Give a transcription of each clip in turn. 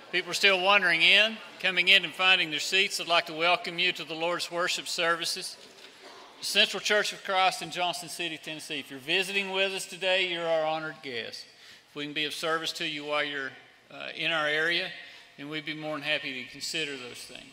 People are still wandering in, coming in and finding their seats. I'd like to welcome you to the Lord's worship services. The Central Church of Christ in Johnson City, Tennessee. If you're visiting with us today, you're our honored guest. If we can be of service to you while you're in our area, then we'd be more than happy to consider those things.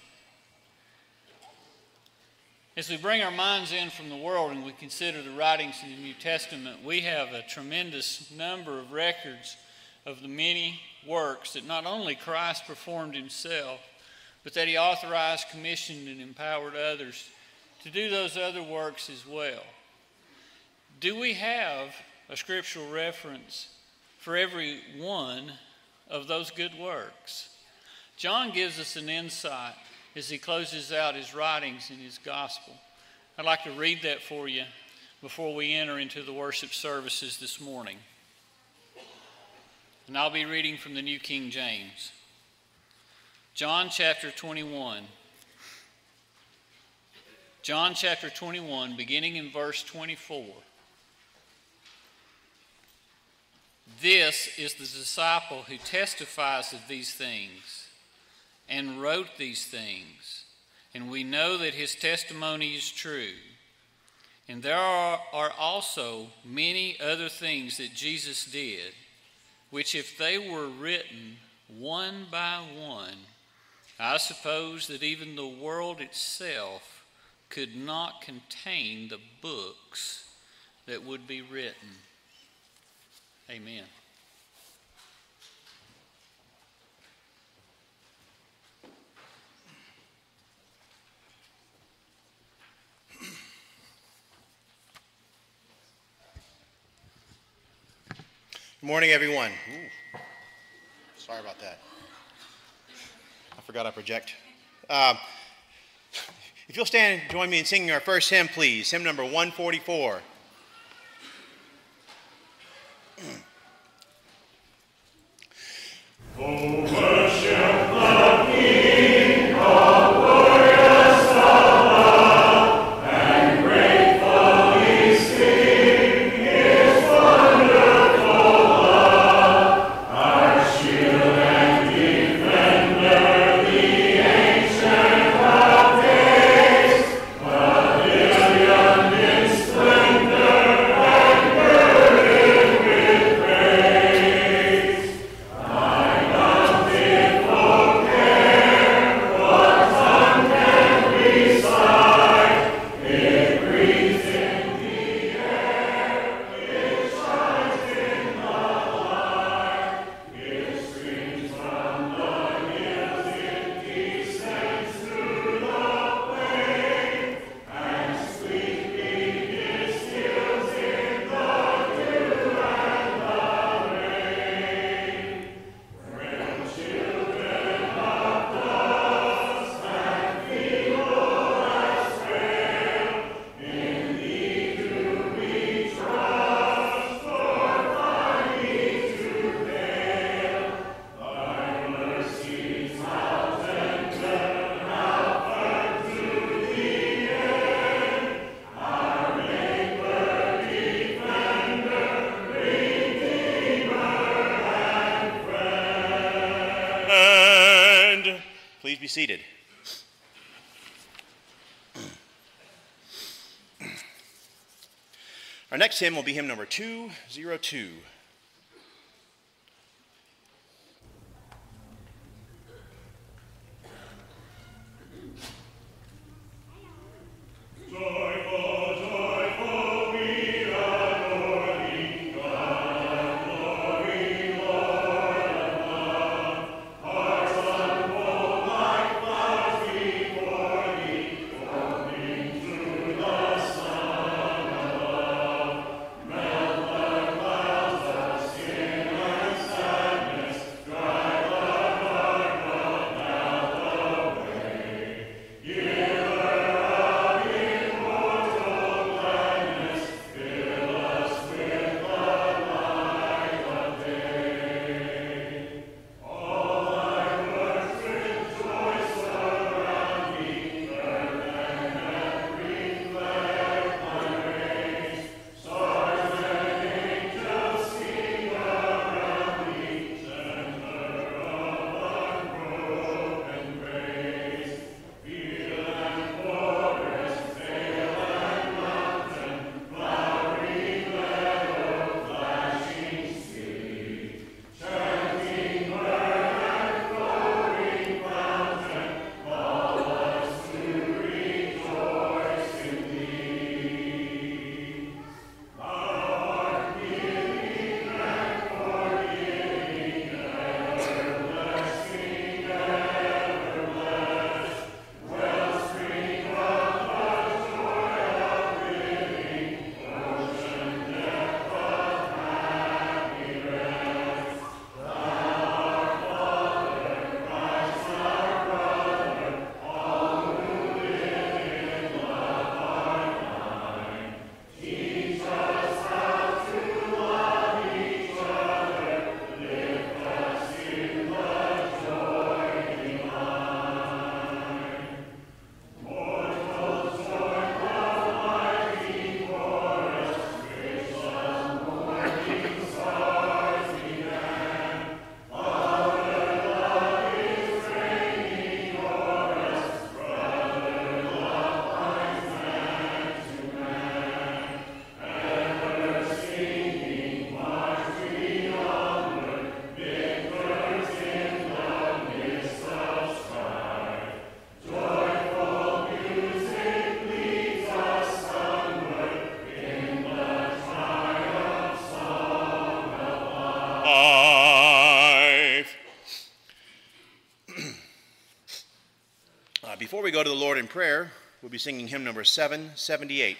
As we bring our minds in from the world and we consider the writings of the New Testament, we have a tremendous number of records of the many works that not only Christ performed himself, but that he authorized, commissioned, and empowered others to do those other works as well. Do we have a scriptural reference for every one of those good works? John gives us an insight as he closes out his writings in his gospel. I'd like to read that for you before we enter into the worship services this morning. And I'll be reading from the New King James. John chapter 21. John chapter 21, beginning in verse 24. This is the disciple who testifies of these things and wrote these things, and we know that his testimony is true. And there are also many other things that Jesus did, which if they were written one by one, I suppose that even the world itself could not contain the books that would be written. Amen. Good morning, everyone. Ooh, sorry about that. I forgot I project. If you'll stand and join me in singing our first hymn, please. Hymn number 144. Seated. Our next hymn will be hymn number 202. we go to the Lord in prayer, we'll be singing hymn number 778.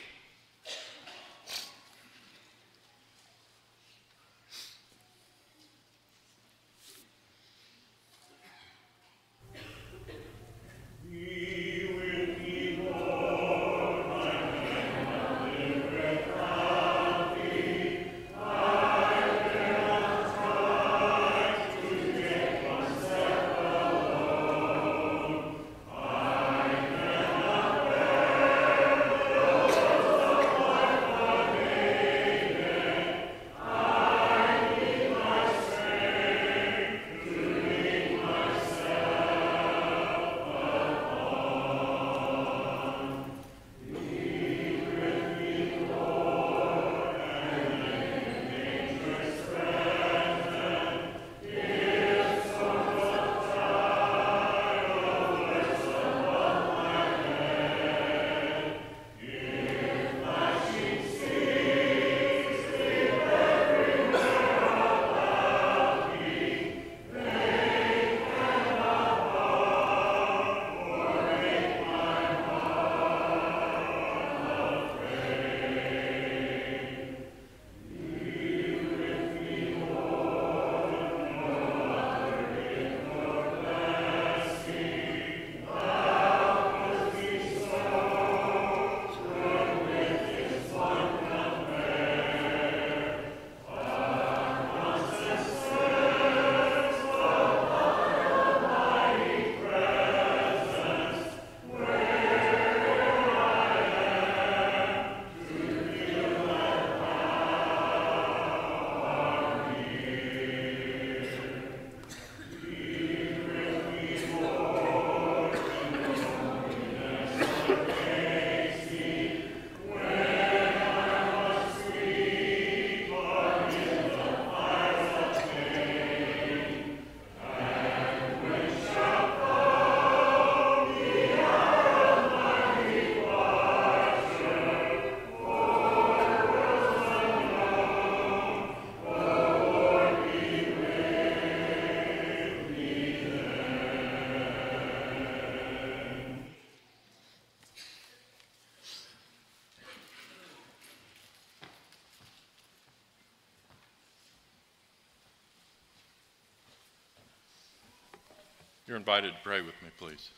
You're invited to pray with me, please.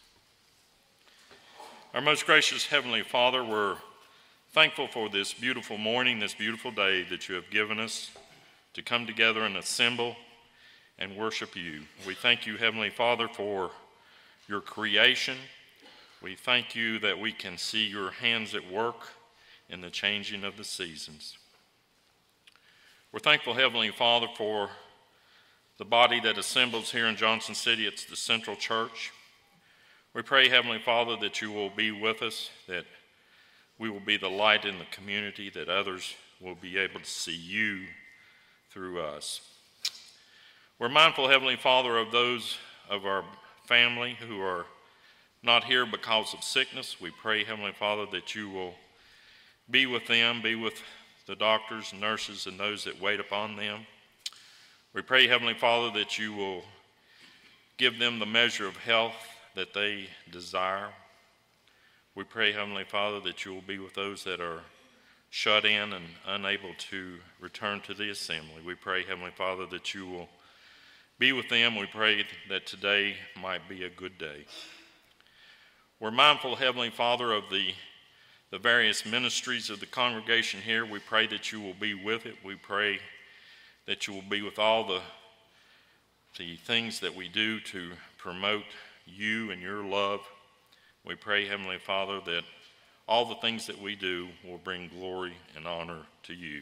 Our most gracious Heavenly Father, we're thankful for this beautiful morning, this beautiful day that you have given us to come together and assemble and worship you. We thank you, Heavenly Father, for your creation. We thank you that we can see your hands at work in the changing of the seasons. We're thankful, Heavenly Father, for the body that assembles here in Johnson City. It's the Central Church. We pray, Heavenly Father, that you will be with us, that we will be the light in the community, that others will be able to see you through us. We're mindful, Heavenly Father, of those of our family who are not here because of sickness. We pray, Heavenly Father, that you will be with them, be with the doctors, nurses, and those that wait upon them. We pray, Heavenly Father, that you will give them the measure of health that they desire. We pray, Heavenly Father, that you will be with those that are shut in and unable to return to the assembly. We pray, Heavenly Father, that you will be with them. We pray that today might be a good day. We're mindful, Heavenly Father, of the various ministries of the congregation here. We pray that you will be with it. We pray that you will be with all the things that we do to promote you and your love. We pray, Heavenly Father, that all the things that we do will bring glory and honor to you.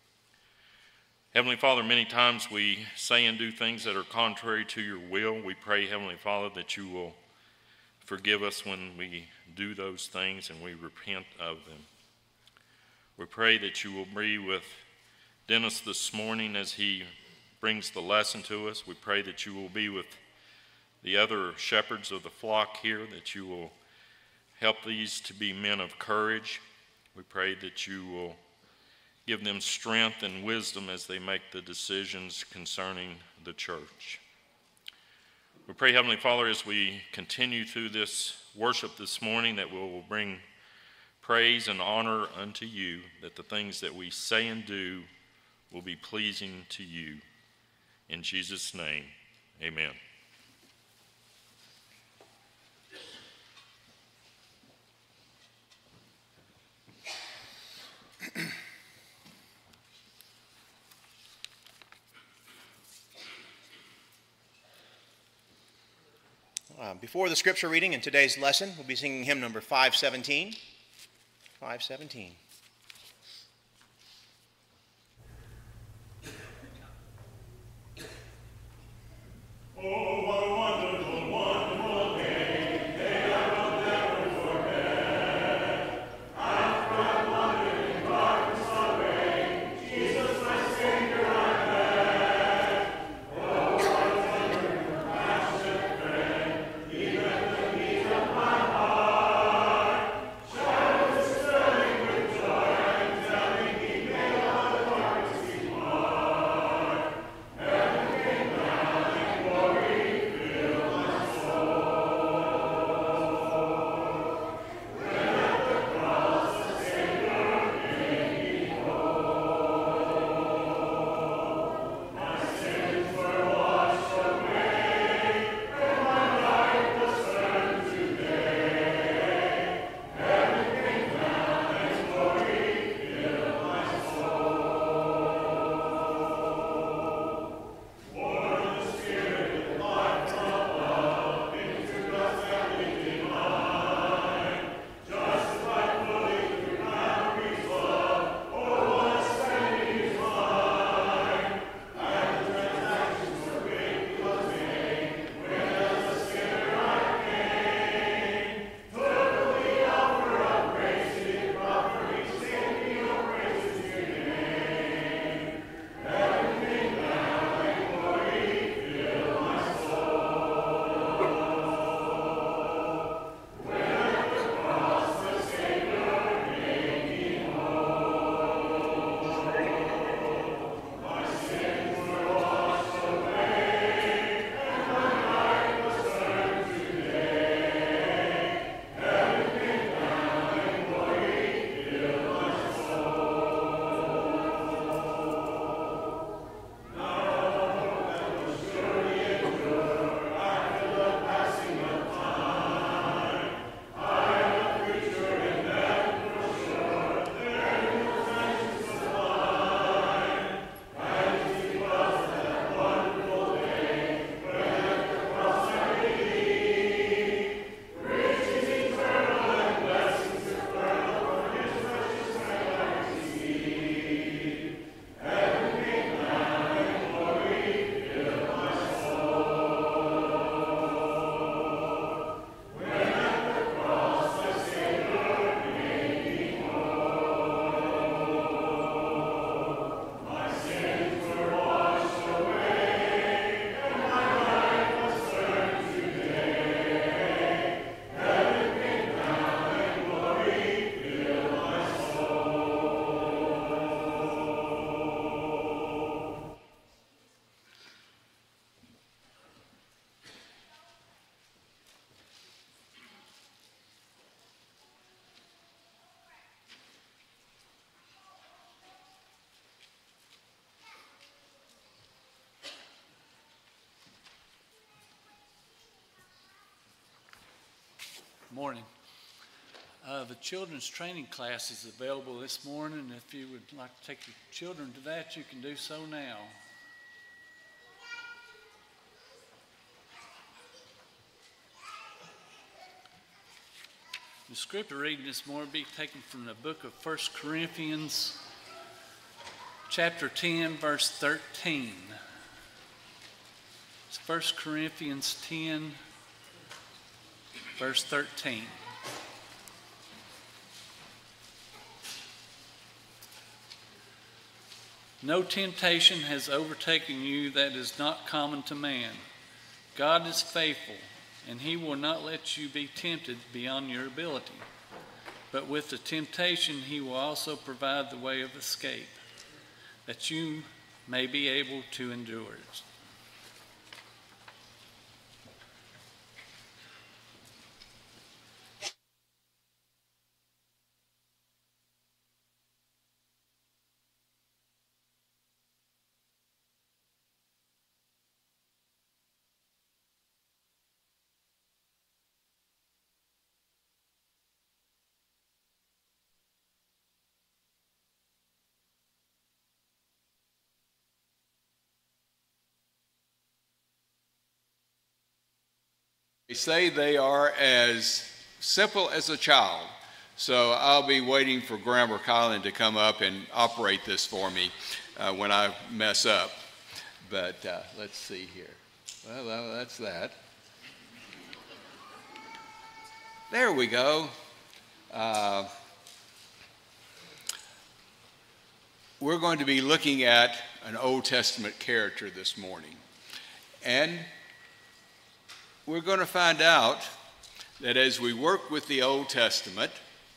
Heavenly Father, many times we say and do things that are contrary to your will. We pray, Heavenly Father, that you will forgive us when we do those things and we repent of them. We pray that you will be with Dennis this morning as he brings the lesson to us. We pray that you will be with the other shepherds of the flock here, that you will help these to be men of courage. We pray that you will give them strength and wisdom as they make the decisions concerning the church. We pray, Heavenly Father, as we continue through this worship this morning, that we will bring praise and honor unto you, that the things that we say and do will be pleasing to you. In Jesus' name, amen. Before the scripture reading in today's lesson, we'll be singing hymn number 517. 517. Oh, what a wonderful, wonderful day. Day I will never forget. I've cried wandering in darkness away. Jesus, my Savior, I met. Oh, what a tender, compassionate friend. He met the needs of my heart. Shadows filling with joy and telling He made all the darkness He marred. Heaven came down and glory filled my soul. When at the cross the Savior made me whole. My sins were washed away, and my life was turned to day. Heaven came down and glory filled my soul. For the Spirit life from love into God's heavenly divine, justified fully through Calvary's love. Oh, what a spending is mine! And the transactions were great was made when as a sinner I came. Took the offer of grace, did proffer me, saved me, oh, praise is your name. Heaven came down and glory filled my soul. When at the cross the Savior made me whole. My sins were washed away, and my life was turned to day. Heaven came down and glory filled my soul. Now that will surely endure after the passing of time. I am a creature in heaven for sure. There is no mansion sublime. And it was that wonderful day when at the cross I believed. Riches eternal and blessings eternal for His precious name I received. Heaven came down and glory filled my soul. When at the cross the Savior made me whole. My sins were washed away, and my life was turned to day. Heaven came down and glory filled my soul. Morning. The children's training class is available this morning. If you would like to take your children to that, you can do so now. The scripture reading this morning will be taken from the book of 1 Corinthians, chapter 10, verse 13. It's 1 Corinthians 10, verse 13. No temptation has overtaken you that is not common to man. God is faithful, and He will not let you be tempted beyond your ability. But with the temptation, He will also provide the way of escape, that you may be able to endure it. They say they are as simple as a child. So I'll be waiting for Grandma Colin to come up and operate this for me when I mess up. But let's see here. Well, that's that. There we go. We're going to be looking at an Old Testament character this morning. And we're going to find out that as we work with the Old Testament,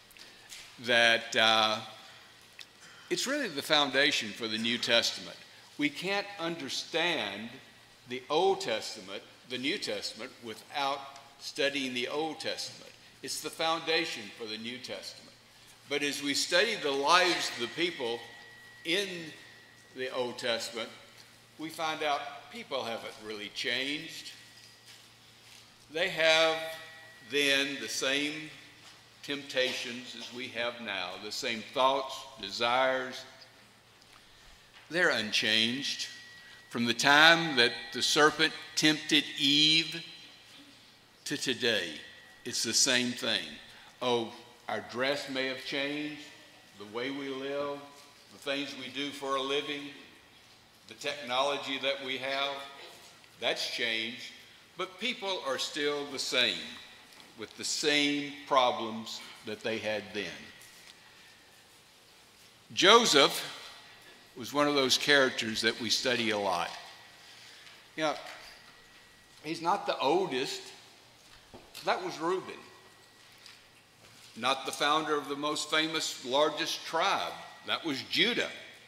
that it's really the foundation for the New Testament. We can't understand the Old Testament, the New Testament, without studying the Old Testament. It's the foundation for the New Testament. But as we study the lives of the people in the Old Testament, we find out people haven't really changed. They have then the same temptations as we have now, the same thoughts, desires. They're unchanged. From the time that the serpent tempted Eve to today, it's the same thing. Oh, our dress may have changed, the way we live, the things we do for a living, the technology that we have, that's changed. But people are still the same, with the same problems that they had then. Joseph was one of those characters that we study a lot. You know, he's not the oldest. That was Reuben. Not the founder of the most famous, largest tribe. That was Judah.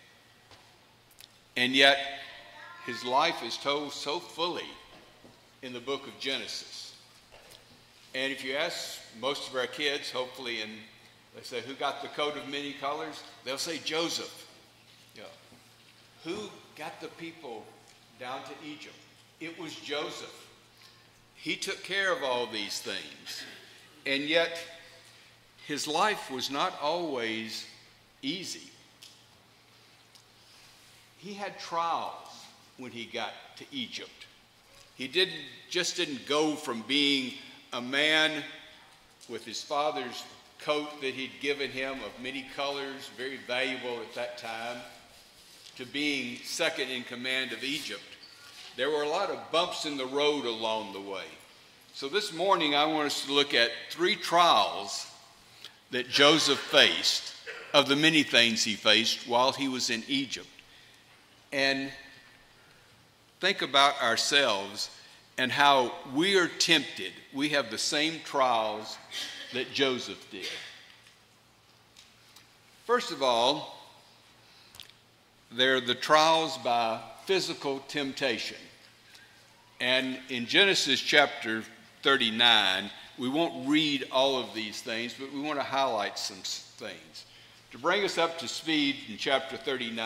And yet, his life is told so fully in the book of Genesis. And if you ask most of our kids, hopefully, and they say, who got the coat of many colors? They'll say Joseph. Yeah. Who got the people down to Egypt? It was Joseph. He took care of all these things. And yet, his life was not always easy. He had trials when he got to Egypt. He just didn't go from being a man with his father's coat that he'd given him of many colors, very valuable at that time, to being second in command of Egypt. There were a lot of bumps in the road along the way. So this morning I want us to look at 3 trials that Joseph faced, of the many things he faced while he was in Egypt. And think about ourselves and how we are tempted. We have the same trials that Joseph did. First of all, they're the trials by physical temptation. And in Genesis chapter 39, we won't read all of these things, but we want to highlight some things. To bring us up to speed in chapter 39,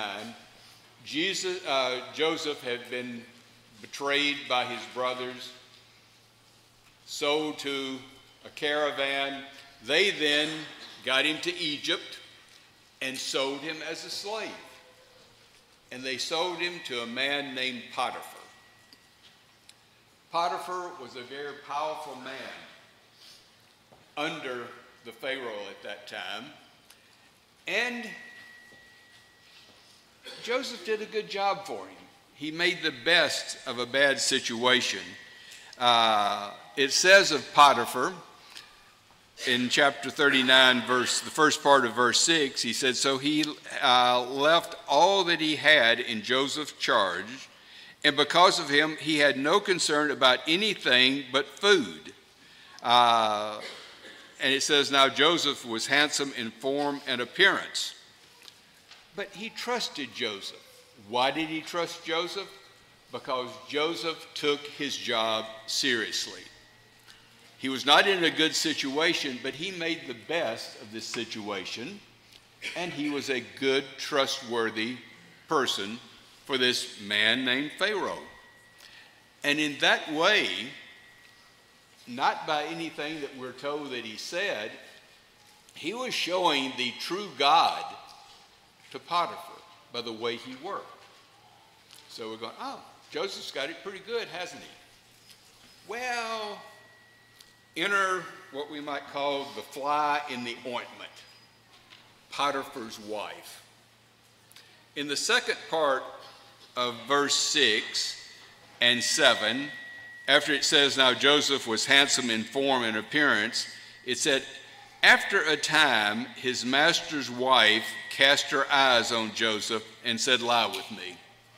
Joseph had been betrayed by his brothers, sold to a caravan. They then got him to Egypt and sold him as a slave. And they sold him to a man named Potiphar. Potiphar was a very powerful man under the Pharaoh at that time. And Joseph did a good job for him. He made the best of a bad situation. It says of Potiphar in chapter 39, the first part of verse 6, he said, so he left all that he had in Joseph's charge, and because of him, he had no concern about anything but food. And it says, now Joseph was handsome in form and appearance. But he trusted Joseph. Why did he trust Joseph? Because Joseph took his job seriously. He was not in a good situation, but he made the best of this situation, and he was a good, trustworthy person for this man named Pharaoh. And in that way, not by anything that we're told that he said, he was showing the true God to Potiphar by the way he worked. So we're going, oh, Joseph's got it pretty good, hasn't he? Well, enter what we might call the fly in the ointment, Potiphar's wife. In the second part of verse 6 and 7, after it says, now Joseph was handsome in form and appearance, it said, after a time, his master's wife cast her eyes on Joseph and said, lie with me.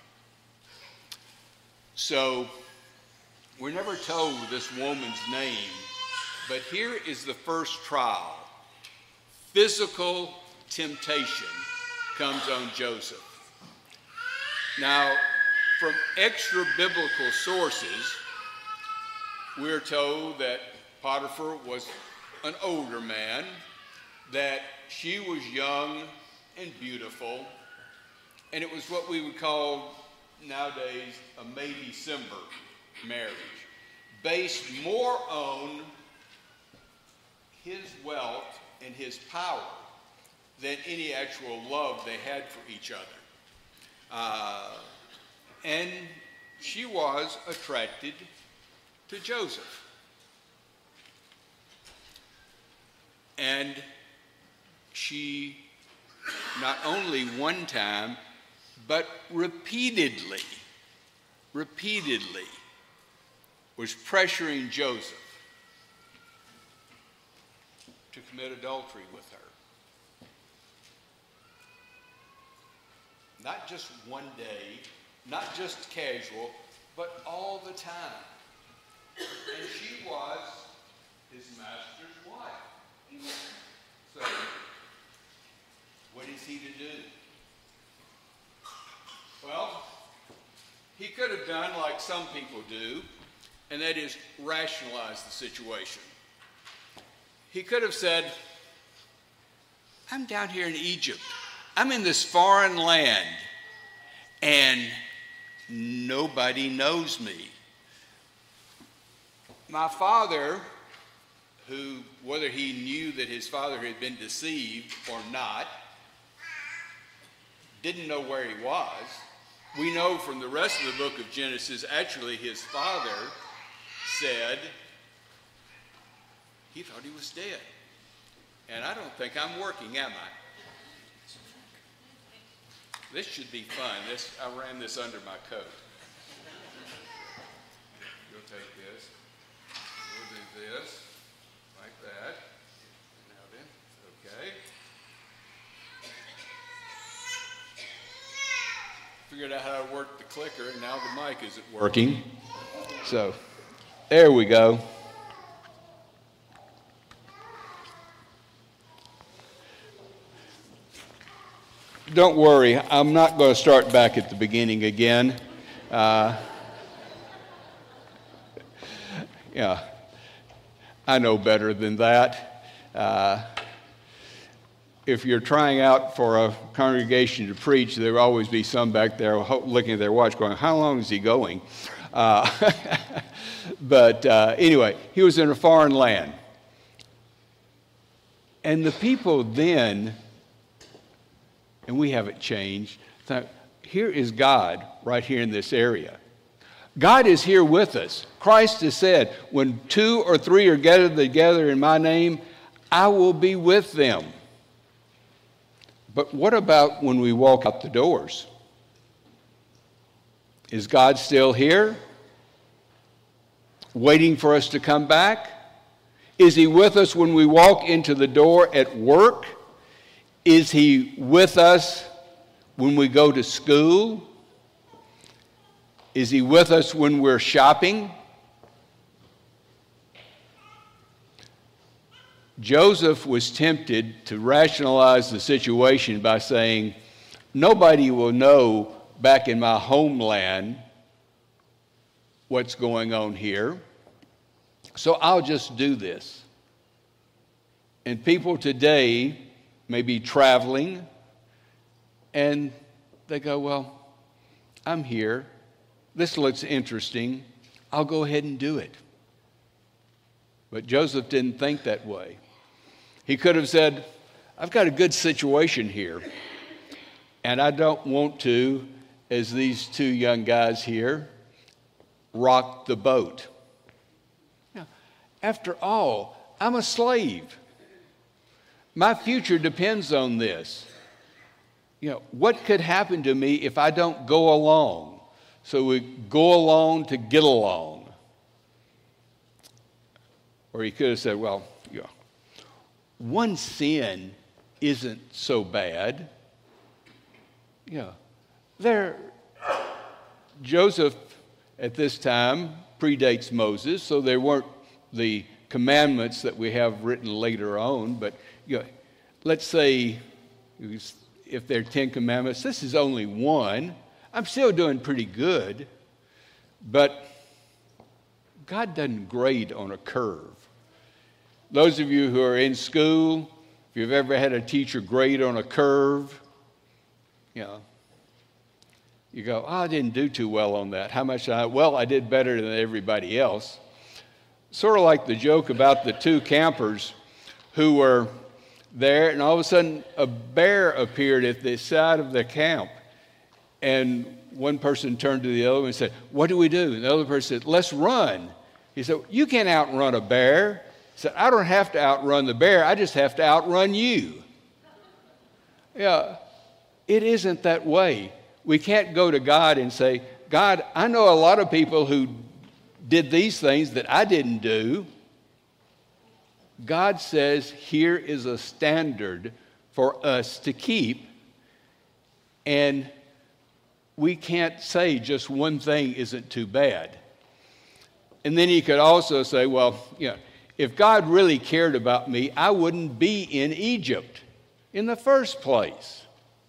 So, we're never told this woman's name, but here is the first trial. Physical temptation comes on Joseph. Now, from extra-biblical sources, we're told that Potiphar was an older man, that she was young and beautiful, and it was what we would call nowadays a May December marriage, based more on his wealth and his power than any actual love they had for each other. And she was attracted to Joseph. And she not only one time, but repeatedly was pressuring Joseph to commit adultery with her. Not just one day, not just casual, but all the time. And she was his master's wife. So, what is he to do? Well, he could have done like some people do, and that is rationalize the situation. He could have said, I'm down here in Egypt. I'm in this foreign land, and nobody knows me. My father, who, whether he knew that his father had been deceived or not, didn't know where he was. We know from the rest of the book of Genesis, actually his father said he thought he was dead. And I don't think I'm working, am I? This should be fun. I ran this under my coat. You'll take this. We'll do this. Like that. Now then, okay. Figured out how to work the clicker, and now the mic isn't working. So, there we go. Don't worry, I'm not going to start back at the beginning again. Yeah, I know better than that. If you're trying out for a congregation to preach, there will always be some back there looking at their watch going, how long is he going? But anyway, he was in a foreign land. And the people then, and we haven't changed, thought, here is God right here in this area. God is here with us. Christ has said, when 2 or 3 are gathered together in my name, I will be with them. But what about when we walk out the doors? Is God still here, waiting for us to come back? Is he with us when we walk into the door at work? Is he with us when we go to school? Is he with us when we're shopping? Joseph was tempted to rationalize the situation by saying, nobody will know back in my homeland what's going on here, so I'll just do this. And people today may be traveling, and they go, well, I'm here. This looks interesting. I'll go ahead and do it. But Joseph didn't think that way. He could have said, I've got a good situation here, and I don't want to, as these 2 young guys here, rock the boat. After all, I'm a slave. My future depends on this. What could happen to me if I don't go along? So we go along to get along. Or he could have said, well, one sin isn't so bad. Joseph at this time predates Moses, so there weren't the commandments that we have written later on. But let's say if there are 10 commandments, this is only one. I'm still doing pretty good. But God doesn't grade on a curve. Those of you who are in school, if you've ever had a teacher grade on a curve, you go, I didn't do too well on that. How much? I did better than everybody else. Sort of like the joke about the two campers who were there, and all of a sudden a bear appeared at the side of the camp. And one person turned to the other and said, what do we do? And the other person said, let's run. He said, you can't outrun a bear. He said, I don't have to outrun the bear. I just have to outrun you. It isn't that way. We can't go to God and say, God, I know a lot of people who did these things that I didn't do. God says, here is a standard for us to keep. And we can't say just one thing isn't too bad. And then he could also say, if God really cared about me, I wouldn't be in Egypt in the first place.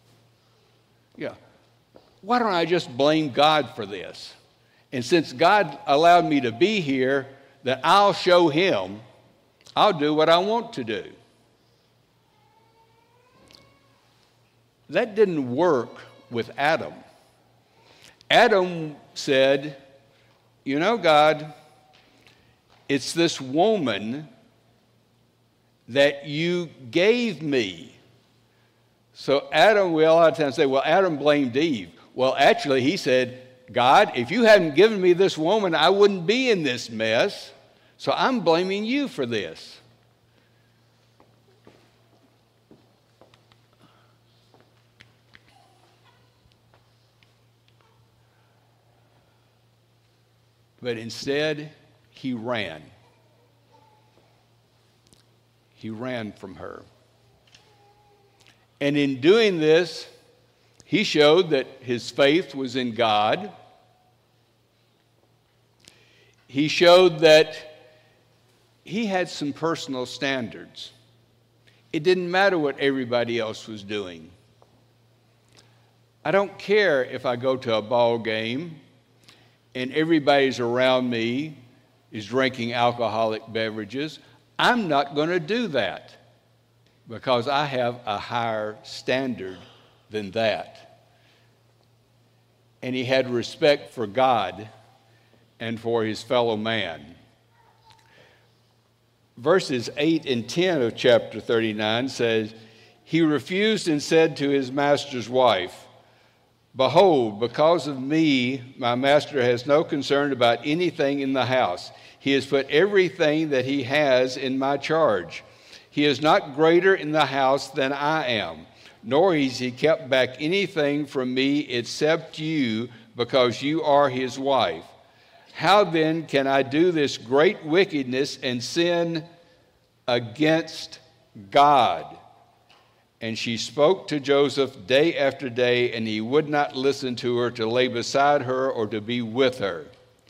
Why don't I just blame God for this? And since God allowed me to be here, that I'll show him, I'll do what I want to do. That didn't work with Adam. Adam said, God, it's this woman that you gave me. So Adam, we a lot of times say, Adam blamed Eve. Well, actually, he said, God, if you hadn't given me this woman, I wouldn't be in this mess. So I'm blaming you for this. But instead, he ran. He ran from her. And in doing this, he showed that his faith was in God. He showed that he had some personal standards. It didn't matter what everybody else was doing. I don't care if I go to a ball game and everybody's around me is drinking alcoholic beverages. I'm not going to do that because I have a higher standard than that. And he had respect for God and for his fellow man. Verses 8 and 10 of chapter 39 says, he refused and said to his master's wife, behold, because of me, my master has no concern about anything in the house. He has put everything that he has in my charge. He is not greater in the house than I am, nor has he kept back anything from me except you, because you are his wife. How then can I do this great wickedness and sin against God? And she spoke to Joseph day after day, and he would not listen to her to lay beside her or to be with her.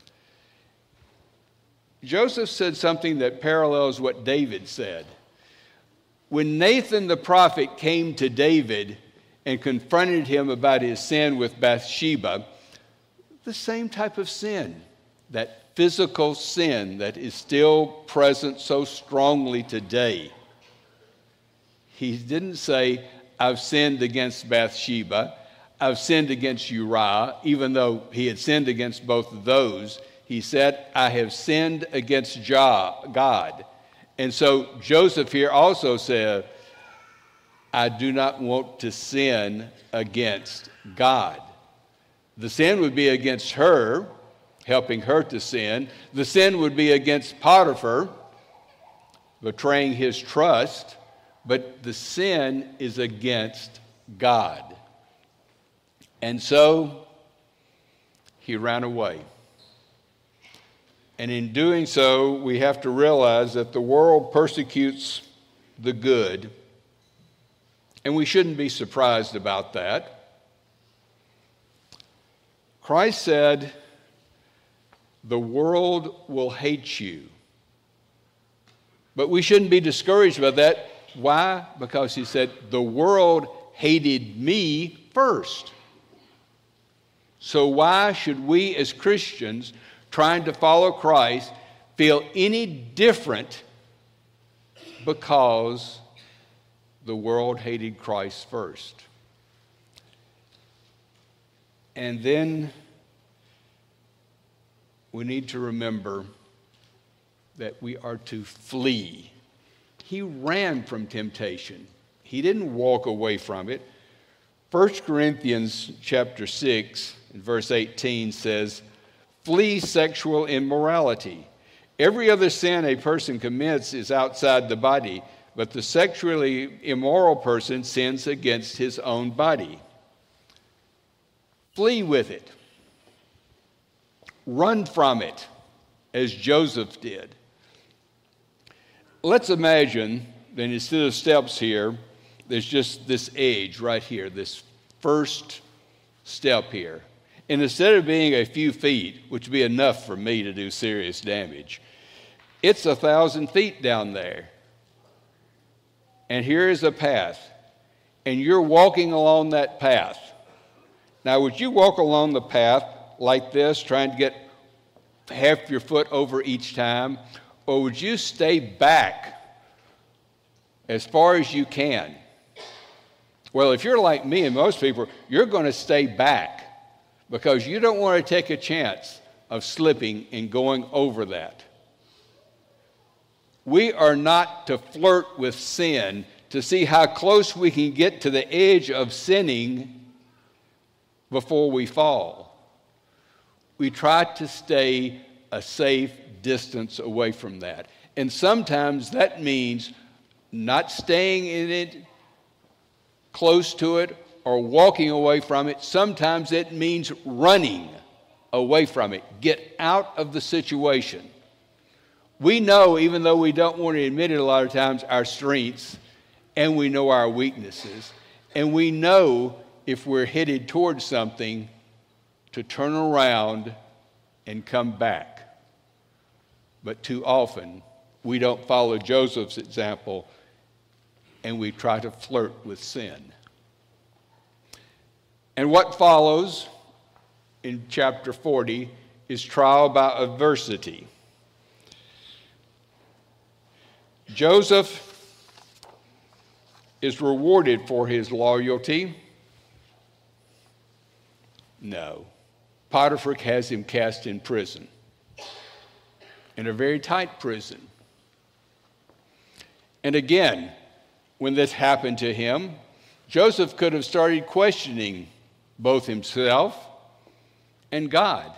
Joseph said something that parallels what David said. When Nathan the prophet came to David and confronted him about his sin with Bathsheba, the same type of sin, that physical sin that is still present so strongly today. He didn't say, I've sinned against Bathsheba, I've sinned against Uriah, even though he had sinned against both of those. He said, I have sinned against God. And so Joseph here also said, I do not want to sin against God. The sin would be against her, helping her to sin. The sin would be against Potiphar, betraying his trust, but the sin is against God. And so he ran away. And in doing so, we have to realize that the world persecutes the good, and we shouldn't be surprised about that. Christ said, "The world will hate you." But we shouldn't be discouraged by that. Why? Because he said, "The world hated me first." So why should we as Christians trying to follow Christ feel any different because the world hated Christ first? And then we need to remember that we are to flee. He ran from temptation. He didn't walk away from it. 1 Corinthians chapter 6 and verse 18 says, "Flee sexual immorality. Every other sin a person commits is outside the body, but the sexually immoral person sins against his own body." Flee with it. Run from it, as Joseph did. Let's imagine that instead of steps here, there's just this edge right here, this first step here. And instead of being a few feet, which would be enough for me to do serious damage, it's 1,000 feet down there. And here is a path. And you're walking along that path. Now, would you walk along the path like this, trying to get half your foot over each time? Or would you stay back as far as you can? Well, if you're like me and most people, you're going to stay back because you don't want to take a chance of slipping and going over that. We are not to flirt with sin to see how close we can get to the edge of sinning before we fall. We try to stay a safe distance away from that. And sometimes that means not staying in it, close to it, or walking away from it. Sometimes it means running away from it. Get out of the situation. We know, even though we don't want to admit it a lot of times, our strengths, and we know our weaknesses, and we know if we're headed towards something to turn around and come back. But too often, we don't follow Joseph's example, and we try to flirt with sin. And what follows in chapter 40 is trial by adversity. Joseph is rewarded for his loyalty. No. Potiphar has him cast in prison, in a very tight prison. And again, when this happened to him, Joseph could have started questioning both himself and God.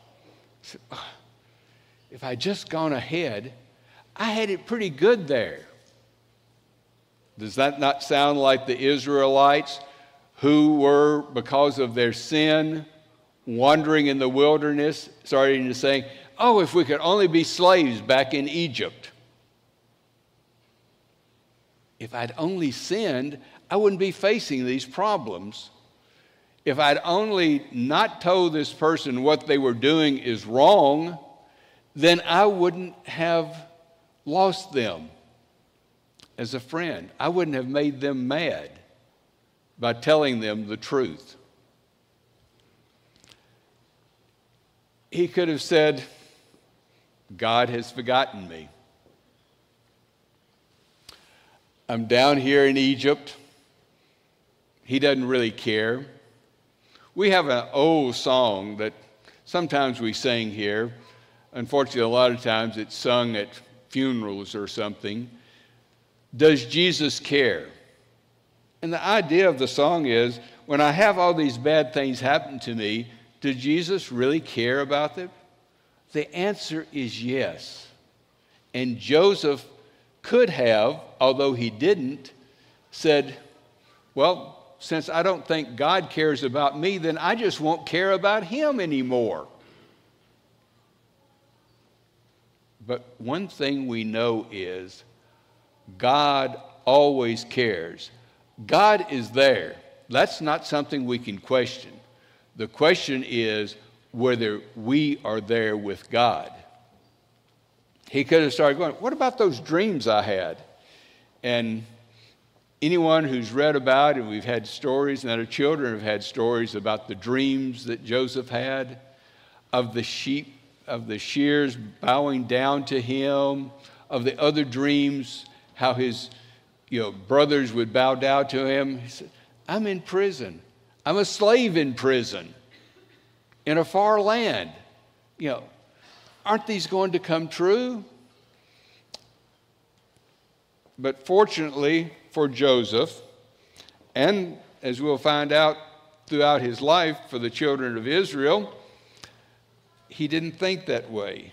If I'd just gone ahead, I had it pretty good there. Does that not sound like the Israelites who were, because of their sin, wandering in the wilderness, starting to say, "Oh, if we could only be slaves back in Egypt. If I'd only sinned, I wouldn't be facing these problems. If I'd only not told this person what they were doing is wrong, then I wouldn't have lost them as a friend. I wouldn't have made them mad by telling them the truth." He could have said, "God has forgotten me. I'm down here in Egypt. He doesn't really care." We have an old song that sometimes we sing here. Unfortunately, a lot of times it's sung at funerals or something. Does Jesus care? And the idea of the song is, when I have all these bad things happen to me, does Jesus really care about them? The answer is yes. And Joseph could have, although he didn't, said, well, since I don't think God cares about me, then I just won't care about him anymore. But one thing we know is God always cares. God is there. That's not something we can question. The question is whether we are there with God. He could have started going, what about those dreams I had? And anyone who's read about, and we've had stories, and our children have had stories about the dreams that Joseph had of the sheep, of the shears bowing down to him, of the other dreams, how his brothers would bow down to him. He said, I'm in prison. I'm a slave in prison in a far land. Aren't these going to come true? But fortunately for Joseph, and as we'll find out throughout his life for the children of Israel, he didn't think that way.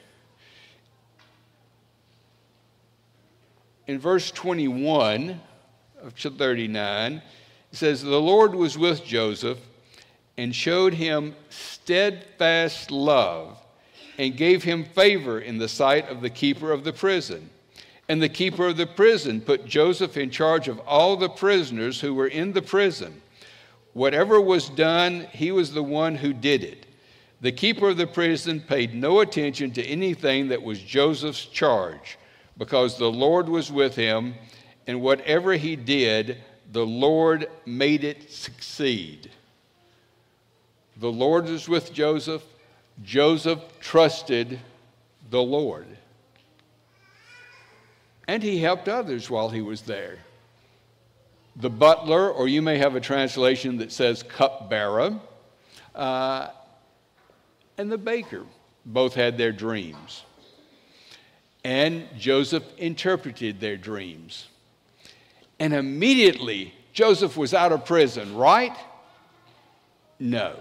In verse 21 of 39, it says, the Lord was with Joseph and showed him steadfast love and gave him favor in the sight of the keeper of the prison. And the keeper of the prison put Joseph in charge of all the prisoners who were in the prison. Whatever was done, he was the one who did it. The keeper of the prison paid no attention to anything that was Joseph's charge, because the Lord was with him, and whatever he did, the Lord made it succeed. The Lord was with Joseph. Joseph trusted the Lord. And he helped others while he was there. The butler, or you may have a translation that says cupbearer, and the baker both had their dreams. And Joseph interpreted their dreams. And immediately, Joseph was out of prison, right? No.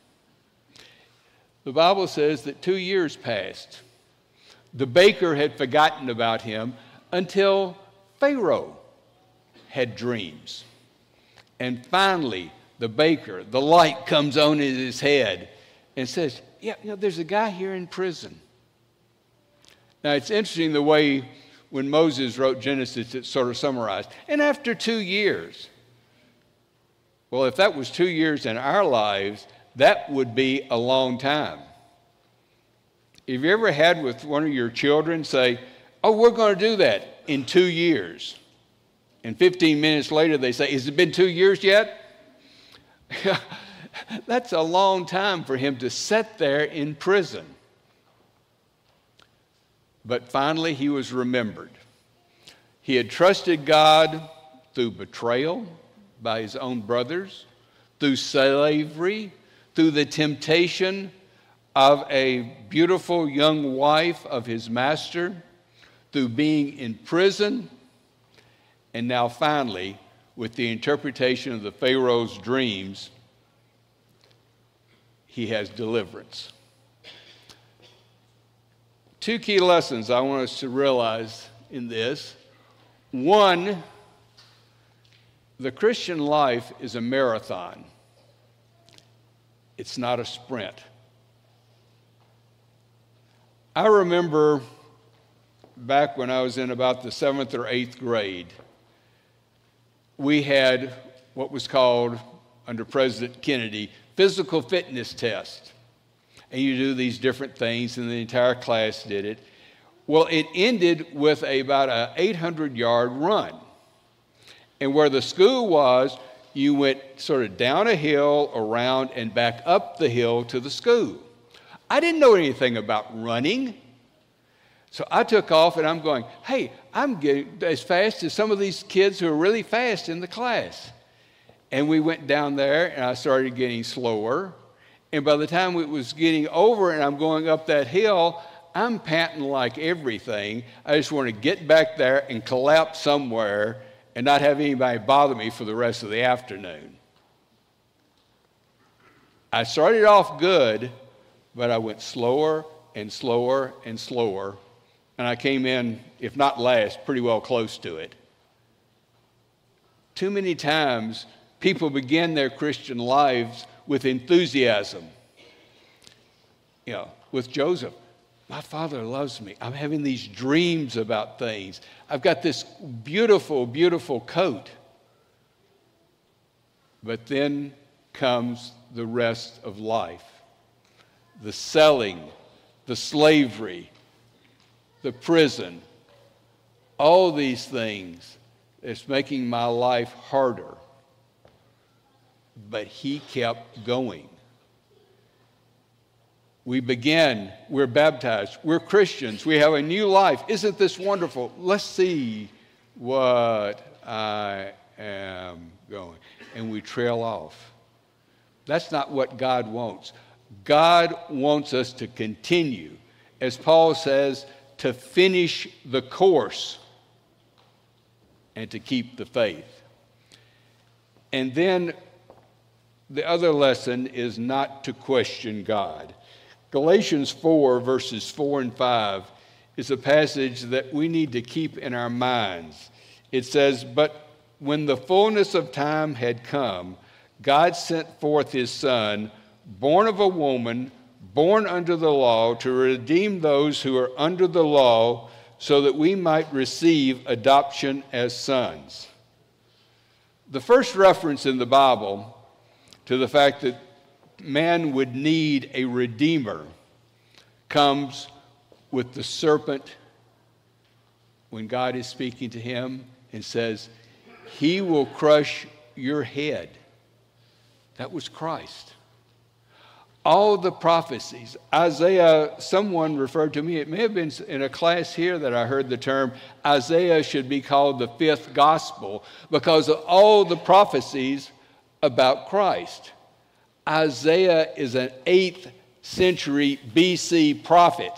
The Bible says that 2 years passed. The baker had forgotten about him until Pharaoh had dreams. And finally, the baker, the light comes on in his head and says, there's a guy here in prison. Now, it's interesting the way when Moses wrote Genesis, it's sort of summarized. And after 2 years, well, if that was 2 years in our lives, that would be a long time. Have you ever had with one of your children say, oh, we're going to do that in 2 years? And 15 minutes later, they say, has it been 2 years yet? That's a long time for him to sit there in prison. But finally, he was remembered. He had trusted God through betrayal by his own brothers, through slavery, through the temptation of a beautiful young wife of his master, through being in prison, and now finally, with the interpretation of the Pharaoh's dreams, he has deliverance. 2 key lessons I want us to realize in this. One, the Christian life is a marathon. It's not a sprint. I remember back when I was in about the 7th or 8th grade, we had what was called, under President Kennedy, physical fitness test. And you do these different things, and the entire class did it. Well, it ended with about an 800-yard run. And where the school was, you went sort of down a hill, around, and back up the hill to the school. I didn't know anything about running. So I took off, and I'm going, hey, I'm getting as fast as some of these kids who are really fast in the class. And we went down there, and I started getting slower. And by the time it was getting over and I'm going up that hill, I'm panting like everything. I just want to get back there and collapse somewhere and not have anybody bother me for the rest of the afternoon. I started off good, but I went slower and slower and slower and I came in, if not last, pretty well close to it. Too many times, people begin their Christian lives with enthusiasm. You know, with Joseph, my father loves me. I'm having these dreams about things. I've got this beautiful, beautiful coat. But then comes the rest of life. The selling, the slavery, the prison, all these things. It's making my life harder. But he kept going. We begin, we're baptized, we're Christians, we have a new life. Isn't this wonderful? Let's see what I am going. And we trail off. That's not what God wants. God wants us to continue, as Paul says, to finish the course and to keep the faith. And then the other lesson is not to question God. Galatians 4, verses 4 and 5 is a passage that we need to keep in our minds. It says, "But when the fullness of time had come, God sent forth his Son, born of a woman, born under the law, to redeem those who are under the law, so that we might receive adoption as sons." The first reference in the Bible to the fact that man would need a redeemer comes with the serpent when God is speaking to him and says, "He will crush your head." That was Christ. All the prophecies, Isaiah, someone referred to me, it may have been in a class here that I heard the term, Isaiah should be called the fifth gospel because of all the prophecies about Christ. Isaiah is an 8th century BC prophet.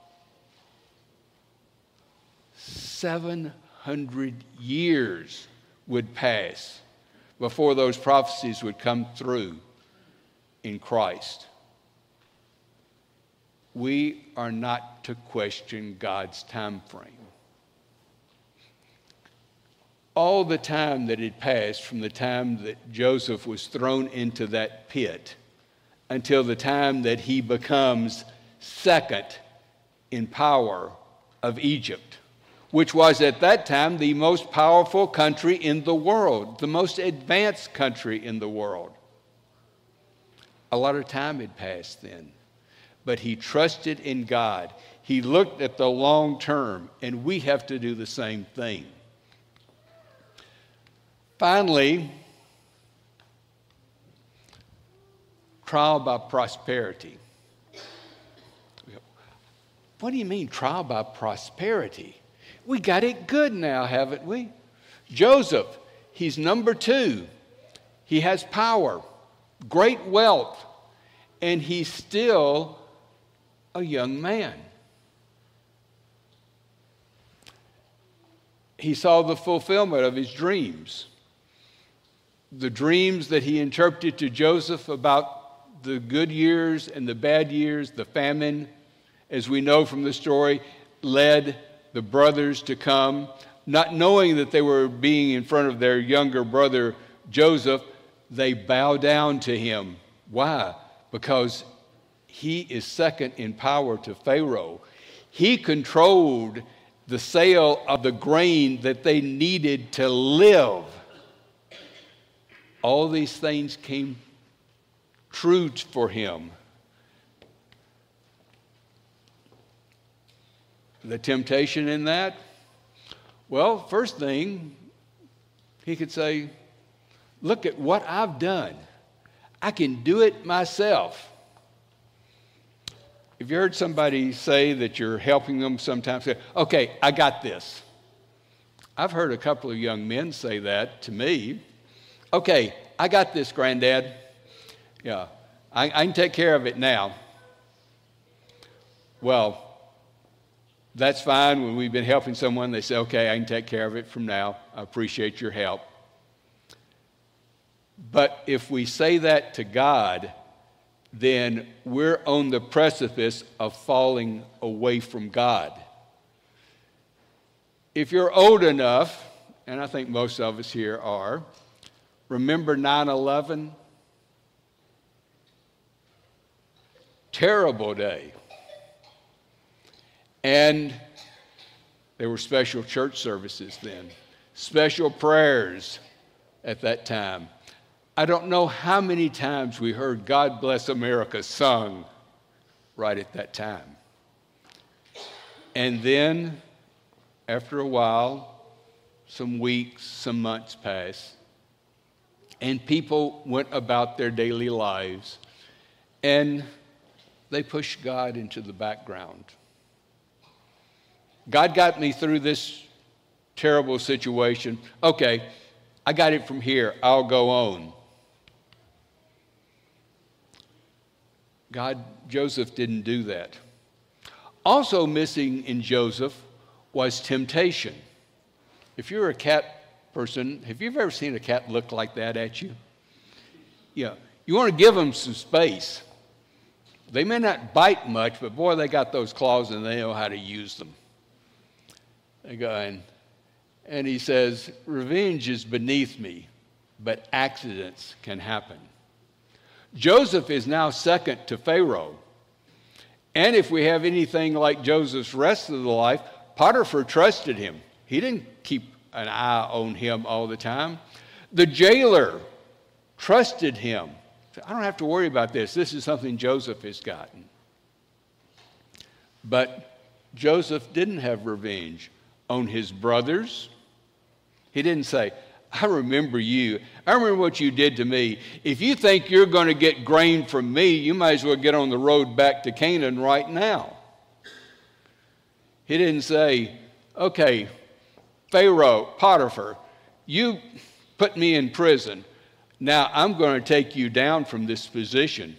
700 years would pass before those prophecies would come through in Christ. We are not to question God's time frame. All the time that had passed from the time that Joseph was thrown into that pit until the time that he becomes second in power of Egypt, which was at that time the most powerful country in the world, the most advanced country in the world. A lot of time had passed then, but he trusted in God. He looked at the long term, and we have to do the same thing. Finally, trial by prosperity. What do you mean, trial by prosperity? We got it good now, haven't we? Joseph, he's number 2. He has power, great wealth, and he's still a young man. He saw the fulfillment of his dreams. The dreams that he interpreted to Joseph about the good years and the bad years, the famine, as we know from the story, led the brothers to come, not knowing that they were being in front of their younger brother Joseph. They bow down to him. Why? Because he is second in power to Pharaoh. He controlled the sale of the grain that they needed to live. All these things came true for him. The temptation in that? Well, first thing, he could say, look at what I've done. I can do it myself. Have you heard somebody say that you're helping them sometimes? Say, okay, I got this. I've heard a couple of young men say that to me. Okay, I got this, Granddad. Yeah, I can take care of it now. Well, that's fine. When we've been helping someone, they say, okay, I can take care of it from now. I appreciate your help. But if we say that to God, then we're on the precipice of falling away from God. If you're old enough, and I think most of us here are, remember 9/11? Terrible day. And there were special church services then, special prayers at that time. I don't know how many times we heard God Bless America sung right at that time. And then, after a while, some weeks, some months passed, and people went about their daily lives, and they pushed God into the background. God got me through this terrible situation. Okay, I got it from here. I'll go on. Joseph didn't do that. Also missing in Joseph was temptation. If you're a cat person, have you ever seen a cat look like that at you? Yeah, you want to give them some space. They may not bite much, but boy, they got those claws and they know how to use them. They go in, and he says, revenge is beneath me, but accidents can happen. Joseph is now second to Pharaoh. And if we have anything like Joseph's rest of the life, Potiphar trusted him. He didn't keep an eye on him all the time. The jailer trusted him. I don't have to worry about this. This is something Joseph has gotten. But Joseph didn't have revenge on his brothers. He didn't say, I remember you. I remember what you did to me. If you think you're going to get grain from me, you might as well get on the road back to Canaan right now. He didn't say, okay, Pharaoh, Potiphar, you put me in prison. Now I'm going to take you down from this position.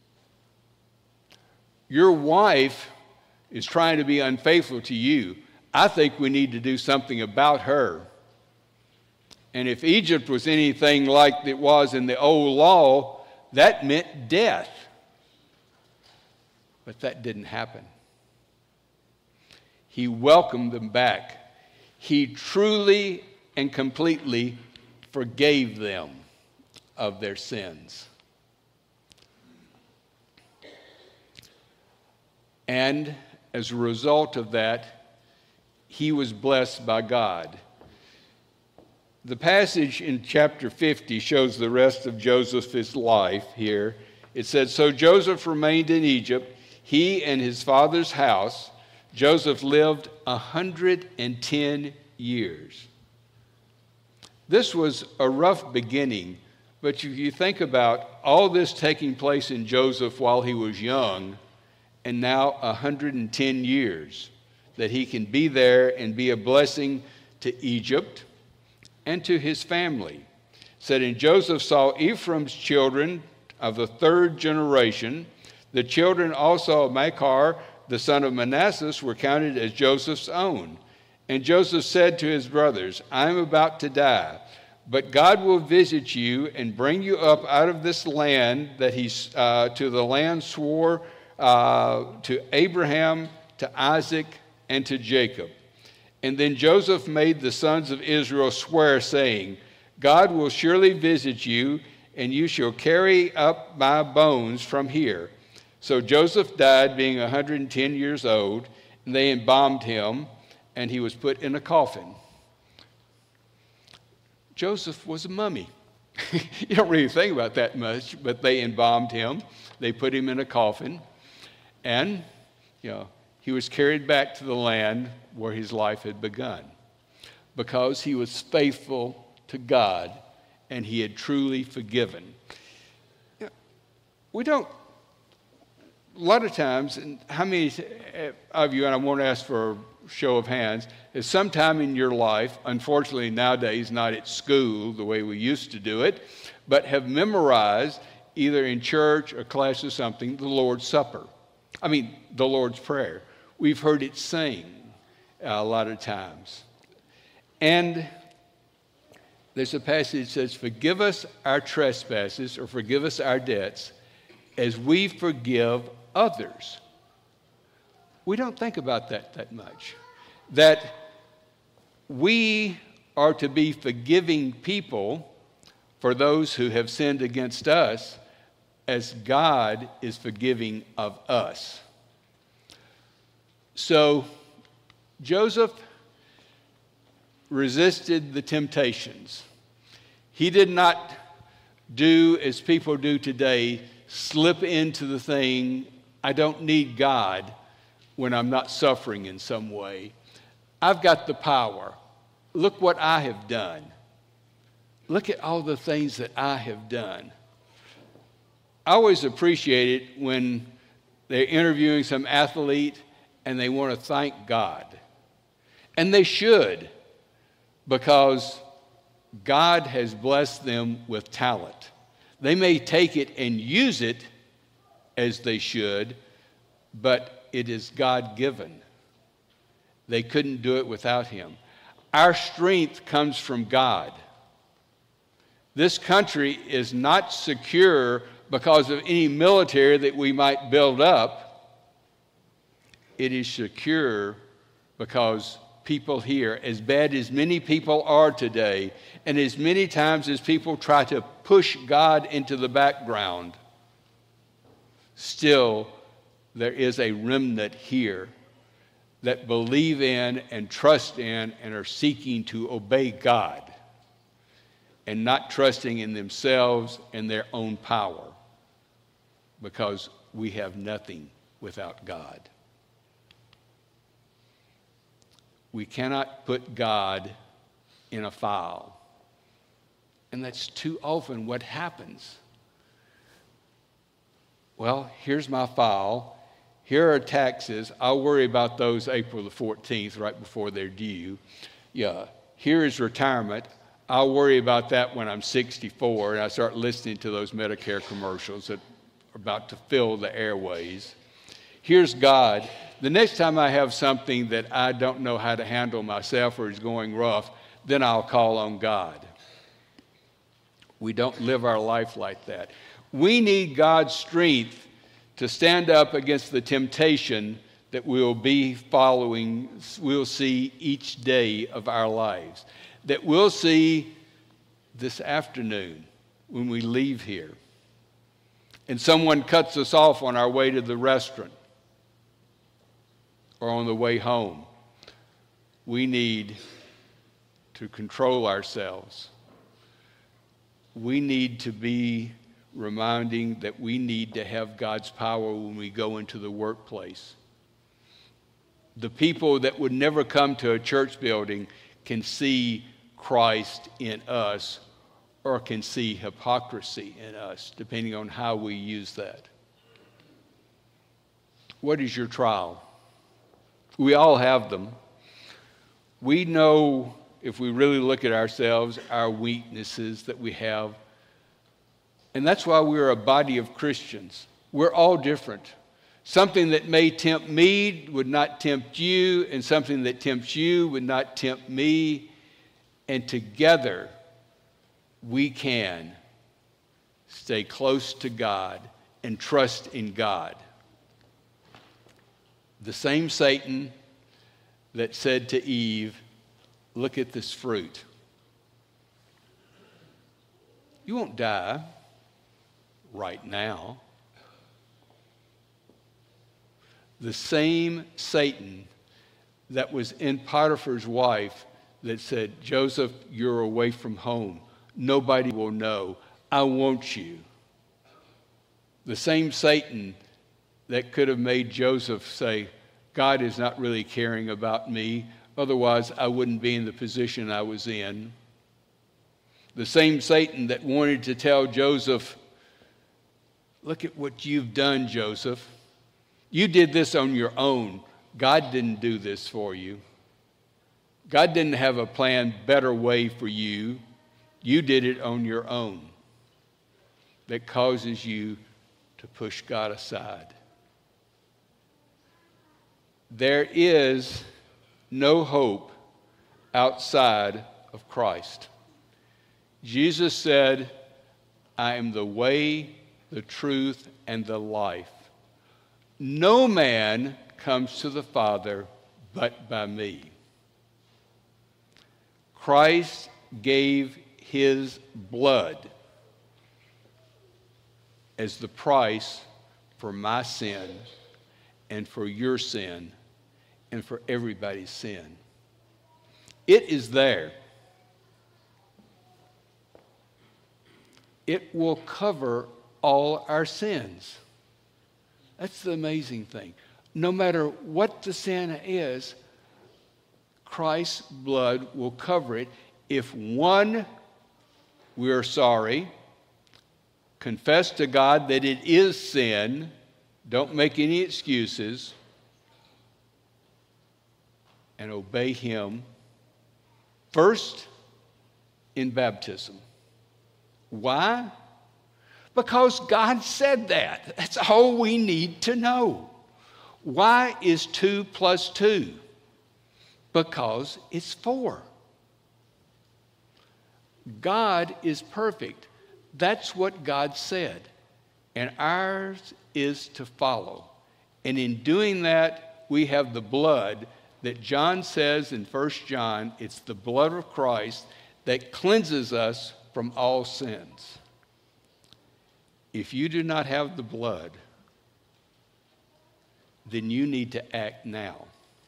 Your wife is trying to be unfaithful to you. I think we need to do something about her. And if Egypt was anything like it was in the old law, that meant death. But that didn't happen. He welcomed them back. He truly and completely forgave them of their sins. And as a result of that, he was blessed by God. The passage in chapter 50 shows the rest of Joseph's life here. It said, so Joseph remained in Egypt, he and his father's house. Joseph lived 110 years. This was a rough beginning, but if you think about all this taking place in Joseph while he was young, and now 110 years, that he can be there and be a blessing to Egypt and to his family. It said, and Joseph saw Ephraim's children of the third generation. The children also of Machir, the son of Manasseh, were counted as Joseph's own. And Joseph said to his brothers, I am about to die, but God will visit you and bring you up out of this land that to the land swore to Abraham, to Isaac, and to Jacob. And then Joseph made the sons of Israel swear, saying, God will surely visit you, and you shall carry up my bones from here. So Joseph died, being 110 years old, and they embalmed him, and he was put in a coffin. Joseph was a mummy. You don't really think about that much, but they embalmed him. They put him in a coffin, and, he was carried back to the land where his life had begun because he was faithful to God and he had truly forgiven. We don't, a lot of times, and how many of you, and I won't ask for a show of hands, is sometime in your life, unfortunately nowadays not at school the way we used to do it, but have memorized either in church or class or something, the Lord's Prayer. We've heard it sing a lot of times. And there's a passage that says, forgive us our trespasses or forgive us our debts as we forgive others. We don't think about that much. That we are to be forgiving people for those who have sinned against us as God is forgiving of us. So Joseph resisted the temptations. He did not do as people do today, slip into the thing, I don't need God when I'm not suffering in some way. I've got the power. Look what I have done. Look at all the things that I have done. I always appreciate it when they're interviewing some athlete and they want to thank God. And they should, because God has blessed them with talent. They may take it and use it as they should, but it is God-given. They couldn't do it without Him. Our strength comes from God. This country is not secure because of any military that we might build up. It is secure because people here, as bad as many people are today, and as many times as people try to push God into the background, still there is a remnant here that believe in and trust in and are seeking to obey God and not trusting in themselves and their own power, because we have nothing without God. We cannot put God in a file. And that's too often what happens. Well, here's my file. Here are taxes. I'll worry about those April the 14th, right before they're due. Yeah. Here is retirement. I'll worry about that when I'm 64 and I start listening to those Medicare commercials that are about to fill the airways. Here's God. The next time I have something that I don't know how to handle myself or is going rough, then I'll call on God. We don't live our life like that. We need God's strength to stand up against the temptation that we'll see each day of our lives, that we'll see this afternoon when we leave here, and someone cuts us off on our way to the restaurant or on the way home. We need to control ourselves. We need to be reminding that we need to have God's power when we go into the workplace. The people that would never come to a church building can see Christ in us or can see hypocrisy in us, depending on how we use that. What is your trial? We all have them. We know, if we really look at ourselves, our weaknesses that we have. And that's why we're a body of Christians. We're all different. Something that may tempt me would not tempt you, and something that tempts you would not tempt me. And together, we can stay close to God and trust in God. The same Satan that said to Eve, look at this fruit. You won't die right now. The same Satan that was in Potiphar's wife that said, Joseph, you're away from home. Nobody will know. I want you. The same Satan that could have made Joseph say, God is not really caring about me. Otherwise, I wouldn't be in the position I was in. The same Satan that wanted to tell Joseph, look at what you've done, Joseph. You did this on your own. God didn't do this for you. God didn't have a planned, better way for you. You did it on your own. That causes you to push God aside. There is no hope outside of Christ. Jesus said, I am the way, the truth, and the life. No man comes to the Father but by me. Christ gave his blood as the price for my sin and for your sin and for everybody's sin. It is there. It will cover all our sins. That's the amazing thing. No matter what the sin is, Christ's blood will cover it if, one, we are sorry, confess to God that it is sin, don't make any excuses, and obey him first in baptism. Why? Because God said that. That's all we need to know. Why is 2 plus 2? Because it's 4. God is perfect. That's what God said. And ours is to follow. And in doing that, we have the blood that John says in 1 John, it's the blood of Christ that cleanses us from all sins. If you do not have the blood, then you need to act now.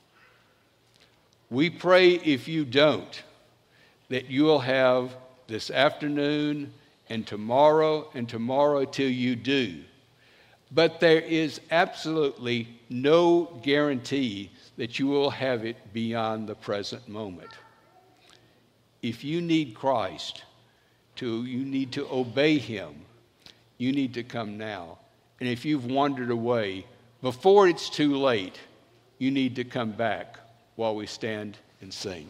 We pray, if you don't, that you will have this afternoon and tomorrow till you do. But there is absolutely no guarantee that you will have it beyond the present moment. If you need Christ, you need to obey him. You need to come now. And if you've wandered away, before it's too late, you need to come back while we stand and sing.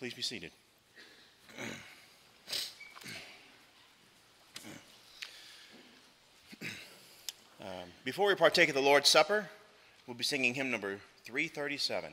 Please be seated. Before we partake of the Lord's Supper, we'll be singing hymn number 337.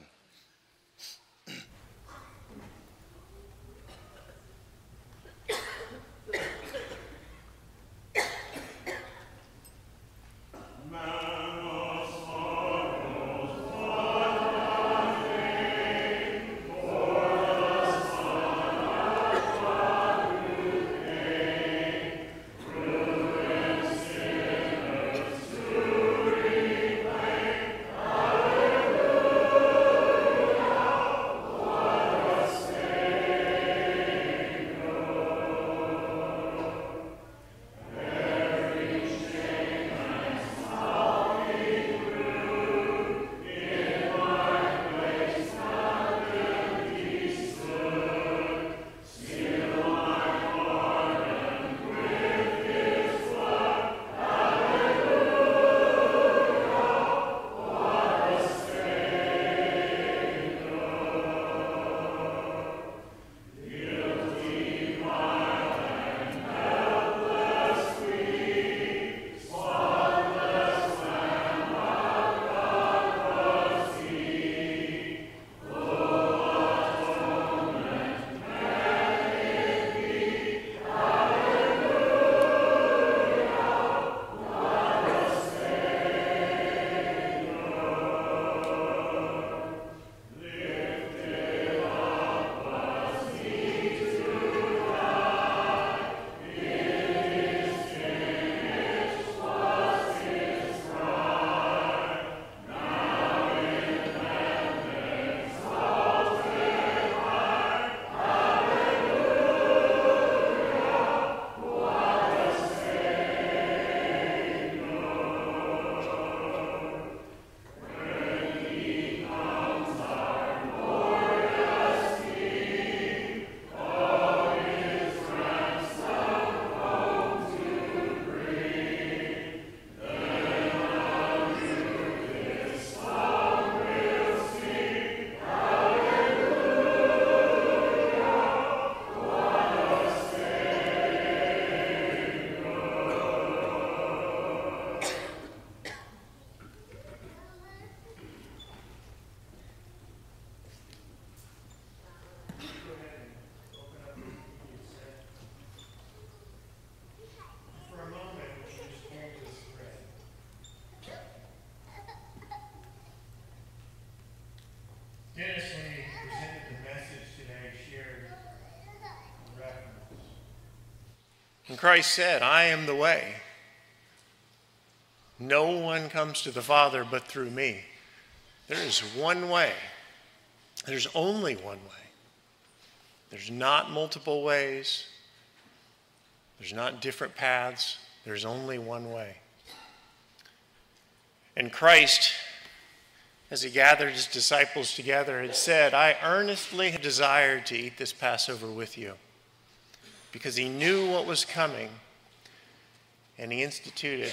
Dennis, when he presented the message today, shared a reference. And Christ said, I am the way. No one comes to the Father but through me. There is one way. There's only one way. There's not multiple ways. There's not different paths. There's only one way. And Christ, as he gathered his disciples together, had said, I earnestly desired to eat this Passover with you, because he knew what was coming, and he instituted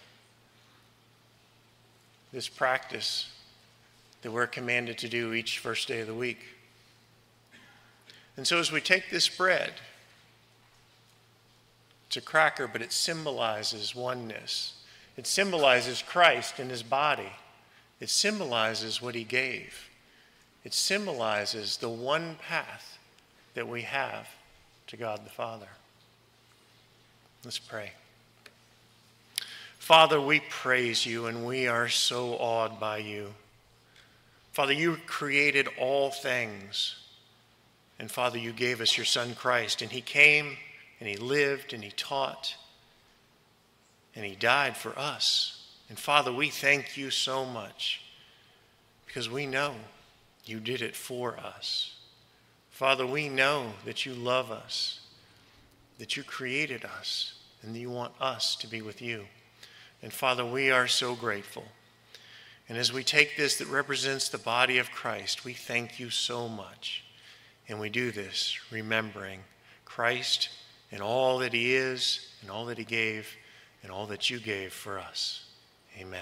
this practice that we're commanded to do each first day of the week. And so as we take this bread, it's a cracker, but it symbolizes oneness. It symbolizes Christ and his body. It symbolizes what he gave. It symbolizes the one path that we have to God the Father. Let's pray. Father, we praise you, and we are so awed by you. Father, you created all things. And Father, you gave us your Son Christ, and he came, and he lived, and he taught, and he died for us. And Father, we thank you so much, because we know you did it for us. Father, we know that you love us, that you created us, and that you want us to be with you. And Father, we are so grateful. And as we take this that represents the body of Christ, we thank you so much. And we do this remembering Christ and all that he is, and all that he gave, and all that you gave for us. Amen.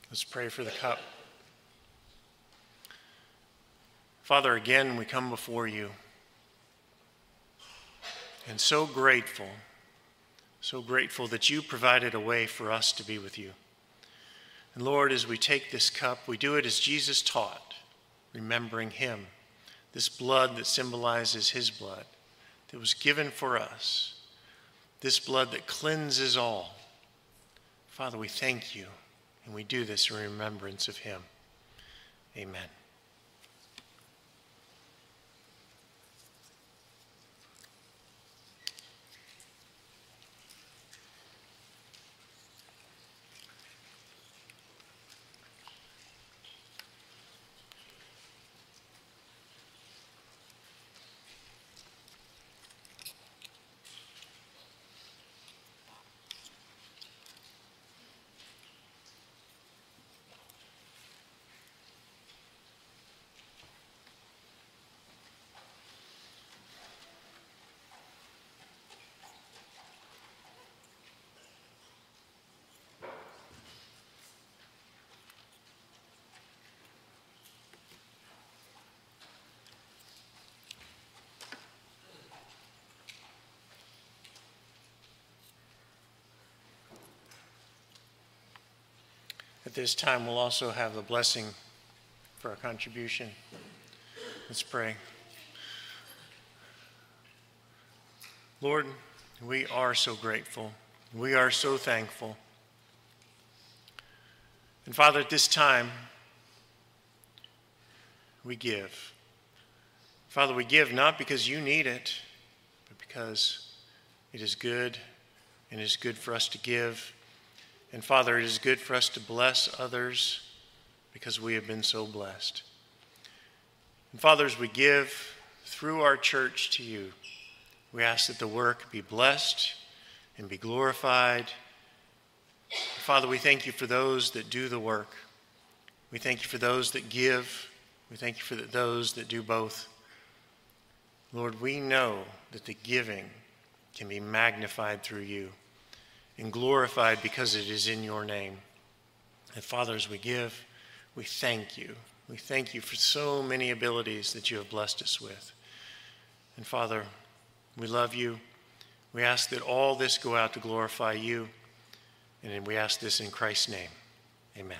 Let's pray for the cup. Father, again, we come before you, and so grateful that you provided a way for us to be with you. And Lord, as we take this cup, we do it as Jesus taught, remembering him, this blood that symbolizes his blood that was given for us, this blood that cleanses all. Father, we thank you, and we do this in remembrance of him. Amen. At this time, we'll also have the blessing for our contribution. Let's pray. Lord, we are so grateful. We are so thankful. And Father, at this time, we give. Father, we give not because you need it, but because it is good, and it is good for us to give. And Father, it is good for us to bless others because we have been so blessed. And Father, as we give through our church to you, we ask that the work be blessed and be glorified. Father, we thank you for those that do the work. We thank you for those that give. We thank you for those that do both. Lord, we know that the giving can be magnified through you and glorified because it is in your name. And Father, as we give, we thank you. We thank you for so many abilities that you have blessed us with. And Father, we love you. We ask that all this go out to glorify you. And we ask this in Christ's name. Amen.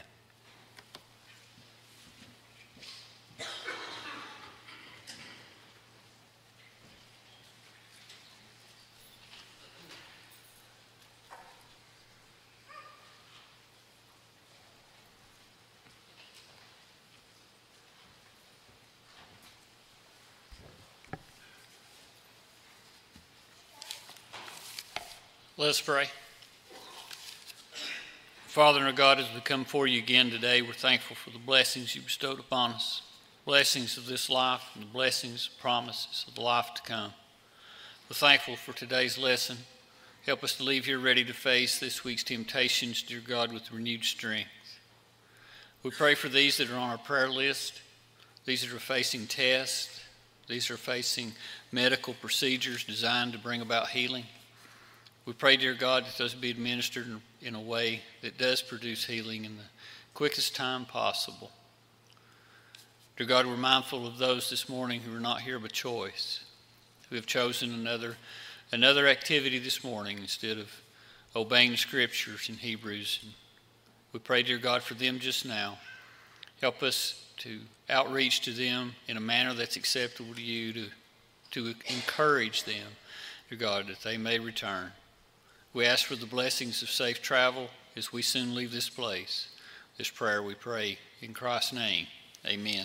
Let us pray. Father and our God, as we come before you again today, we're thankful for the blessings you bestowed upon us, blessings of this life and the blessings, promises of the life to come. We're thankful for today's lesson. Help us to leave here ready to face this week's temptations, dear God, with renewed strength. We pray for these that are on our prayer list, these that are facing tests, these that are facing medical procedures designed to bring about healing. We pray, dear God, that those be administered in a way that does produce healing in the quickest time possible. Dear God, we're mindful of those this morning who are not here by choice, who have chosen another activity this morning instead of obeying the scriptures in Hebrews. And we pray, dear God, for them just now. Help us to outreach to them in a manner that's acceptable to you, to encourage them, dear God, that they may return. We ask for the blessings of safe travel as we soon leave this place. This prayer we pray in Christ's name. Amen.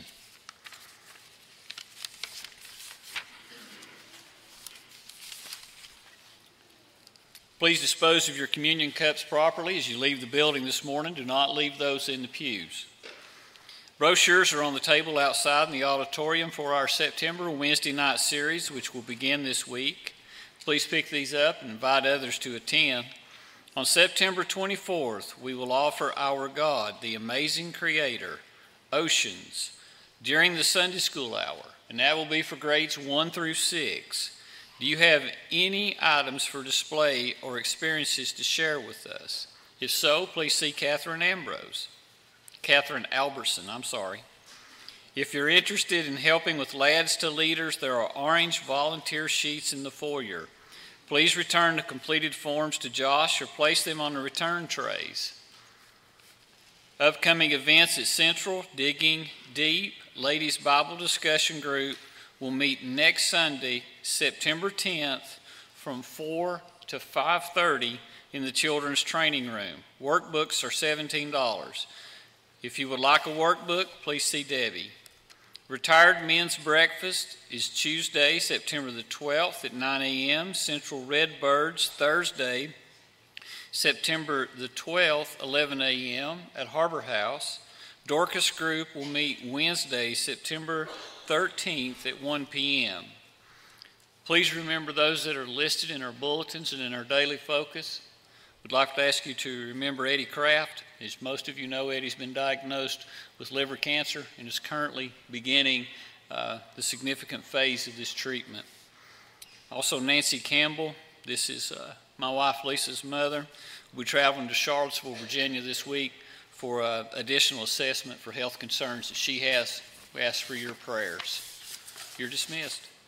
Please dispose of your communion cups properly as you leave the building this morning. Do not leave those in the pews. Brochures are on the table outside in the auditorium for our September Wednesday night series, which will begin this week. Please pick these up and invite others to attend. On September 24th, we will offer Our God, the Amazing Creator, Oceans, during the Sunday school hour, and that will be for grades 1 through 6. Do you have any items for display or experiences to share with us? If so, please see Catherine Ambrose. Catherine Albertson, I'm sorry. If you're interested in helping with Lads to Leaders, there are orange volunteer sheets in the foyer. Please return the completed forms to Josh or place them on the return trays. Upcoming events at Central, Digging Deep, Ladies Bible Discussion Group will meet next Sunday, September 10th from 4 to 5:30 in the Children's Training Room. Workbooks are $17. If you would like a workbook, please see Debbie. Retired Men's Breakfast is Tuesday, September the 12th at 9 a.m. Central Redbirds, Thursday, September the 12th, 11 a.m. at Harbor House. Dorcas Group will meet Wednesday, September 13th at 1 p.m. Please remember those that are listed in our bulletins and in our daily focus. We'd like to ask you to remember Eddie Kraft. As most of you know, Eddie's been diagnosed with liver cancer and is currently beginning the significant phase of this treatment. Also, Nancy Campbell, this is my wife Lisa's mother, will be traveling to Charlottesville, Virginia this week for additional assessment for health concerns that she has. We ask for your prayers. You're dismissed.